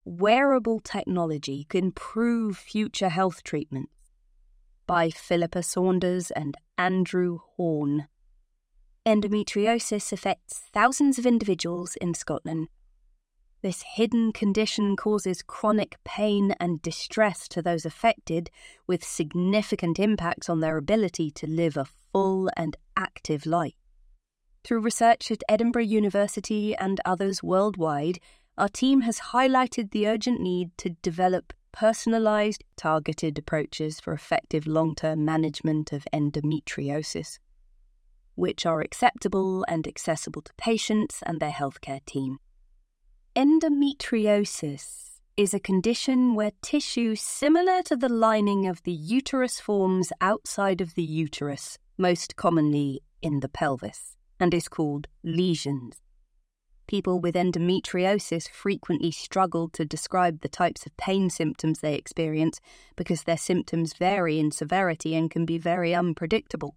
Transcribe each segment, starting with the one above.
Wearable Technology Can Improve Future Health Treatments by Philippa Saunders and Andrew Horne. Endometriosis affects thousands of individuals in Scotland. This hidden condition causes chronic pain and distress to those affected, with significant impacts on their ability to live a full and active life. Through research at Edinburgh University and others worldwide, our team has highlighted the urgent need to develop personalised, targeted approaches for effective long-term management of endometriosis, which are acceptable and accessible to patients and their healthcare team. Endometriosis is a condition where tissue similar to the lining of the uterus forms outside of the uterus, most commonly in the pelvis, and is called lesions. People with endometriosis frequently struggle to describe the types of pain symptoms they experience because their symptoms vary in severity and can be very unpredictable.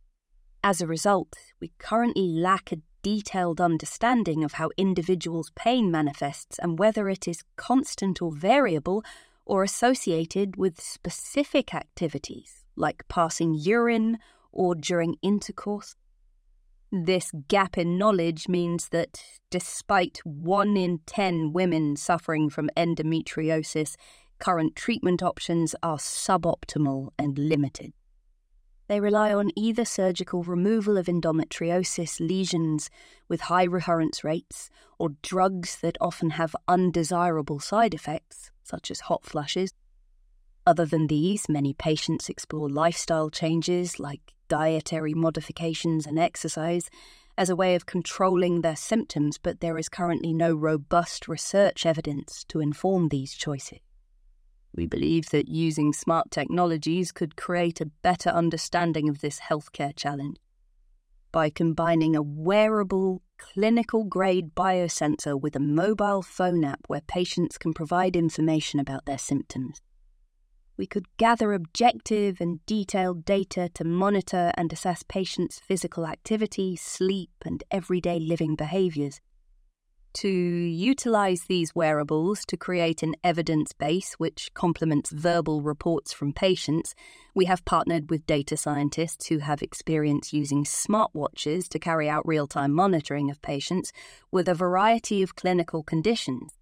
As a result, we currently lack a detailed understanding of how individuals' pain manifests and whether it is constant or variable or associated with specific activities like passing urine or during intercourse. This gap in knowledge means that despite 1 in 10 women suffering from endometriosis, current treatment options are suboptimal and limited. They rely on either surgical removal of endometriosis lesions with high recurrence rates or drugs that often have undesirable side effects, such as hot flushes. Other than these, many patients explore lifestyle changes like dietary modifications and exercise as a way of controlling their symptoms, but there is currently no robust research evidence to inform these choices. We believe that using smart technologies could create a better understanding of this healthcare challenge by combining a wearable, clinical-grade biosensor with a mobile phone app where patients can provide information about their symptoms. We could gather objective and detailed data to monitor and assess patients' physical activity, sleep, and everyday living behaviours. To utilise these wearables to create an evidence base which complements verbal reports from patients, we have partnered with data scientists who have experience using smartwatches to carry out real-time monitoring of patients with a variety of clinical conditions.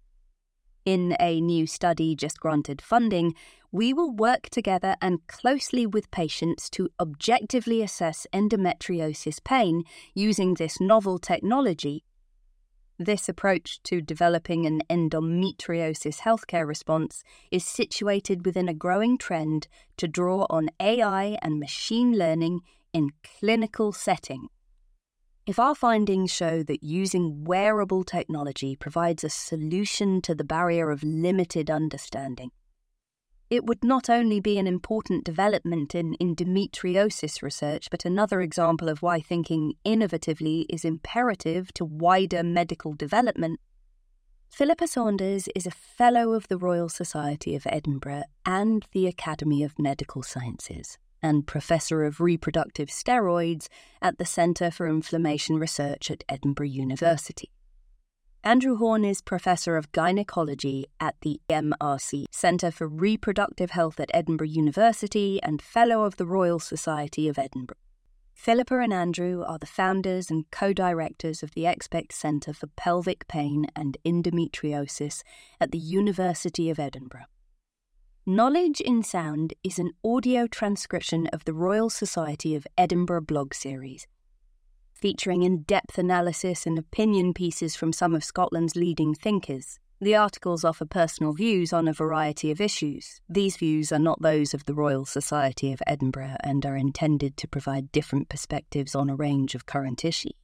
In a new study just granted funding, we will work together and closely with patients to objectively assess endometriosis pain using this novel technology. This approach to developing an endometriosis healthcare response is situated within a growing trend to draw on AI and machine learning in clinical settings. If our findings show that using wearable technology provides a solution to the barrier of limited understanding, it would not only be an important development in endometriosis research, but another example of why thinking innovatively is imperative to wider medical development. Philippa Saunders is a Fellow of the Royal Society of Edinburgh and the Academy of Medical Sciences, and Professor of Reproductive Steroids at the Centre for Inflammation Research at Edinburgh University. Andrew Horne is Professor of Gynecology at the MRC Centre for Reproductive Health at Edinburgh University and Fellow of the Royal Society of Edinburgh. Philippa and Andrew are the founders and co-directors of the Expect Centre for Pelvic Pain and Endometriosis at the University of Edinburgh. Knowledge in Sound is an audio transcription of the Royal Society of Edinburgh blog series, featuring in-depth analysis and opinion pieces from some of Scotland's leading thinkers. The articles offer personal views on a variety of issues. These views are not those of the Royal Society of Edinburgh and are intended to provide different perspectives on a range of current issues.